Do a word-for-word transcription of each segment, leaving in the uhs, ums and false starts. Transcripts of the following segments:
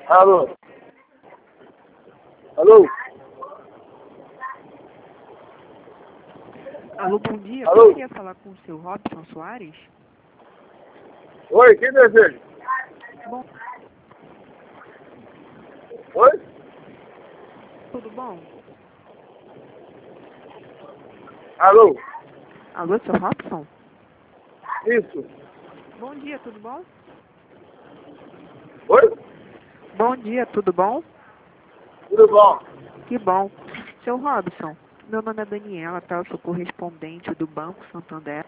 Alô? Alô? Alô, bom dia. Alô? Poderia falar com o seu Robson Soares? Oi, quem deseja? Bom, Oi? tudo bom? Alô? Alô, seu Robson? Isso. Bom dia, tudo bom? Oi? Bom dia, tudo bom? Tudo bom? Que bom. Seu Robson, meu nome é Daniela, tá? Eu sou correspondente do Banco Santander.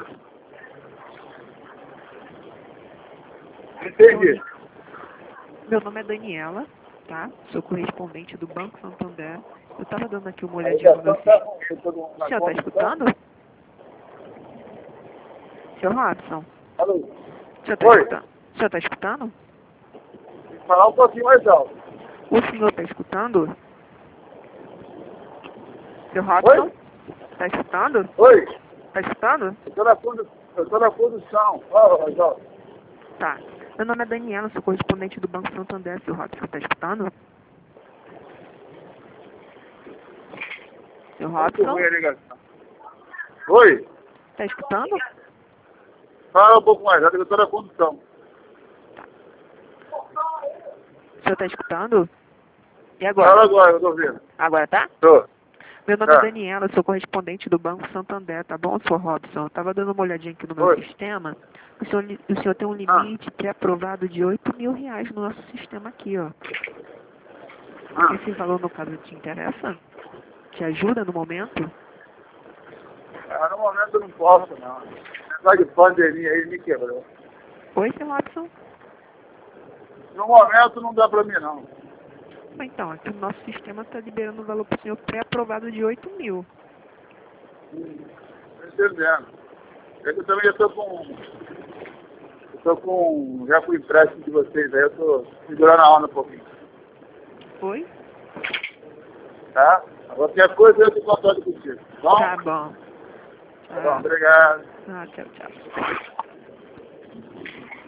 Entendi. Meu nome é Daniela, tá? Sou correspondente do Banco Santander. Eu tava dando aqui uma A olhadinha no meu ligação tá sistema. com eu tô O na senhor tá conta. escutando? Seu Robson, Alô? o senhor tá Oi? escutando? O senhor tá escutando? Falar um pouquinho mais alto. O senhor tá escutando? Seu Oi? Robson? Tá escutando? Oi? Tá escutando? Eu tô na, condu... eu tô na condução. Ó, Rosal. Tá. Meu nome é Daniela, sou correspondente do Banco Santander, seu Robson. Tá escutando? Seu Muito Robson? ruim a ligação. Oi? Tá escutando? Fala um pouco mais alto, eu tô na condução. O senhor tá escutando? E Fala agora? agora, eu tô ouvindo. Agora tá? Tô. Meu nome é Tá. Daniela, sou correspondente do Banco Santander, tá bom, senhor Robson? Eu tava dando uma olhadinha aqui no meu Oi? sistema. O senhor, li- o senhor tem um Ah. limite pré-aprovado de oito mil reais no nosso sistema aqui, ó. Ah. Esse valor, no caso, te interessa? Te ajuda no momento? Ah, no momento eu não posso, não. Essa de pandemia aí me quebrou. Oi, seu Robson? No momento não dá pra mim, não. Então, aqui o nosso sistema está liberando o valor para o senhor pré-aprovado de oito mil. Tô entendendo. É que eu também já tô com... Eu tô com... Já com o empréstimo de vocês aí, eu tô segurando a onda um pouquinho. Oi? Tá? Qualquer coisa eu te contato contigo. Bom? Tá bom. Tá bom, Tchau. obrigado. Ah, tchau, tchau.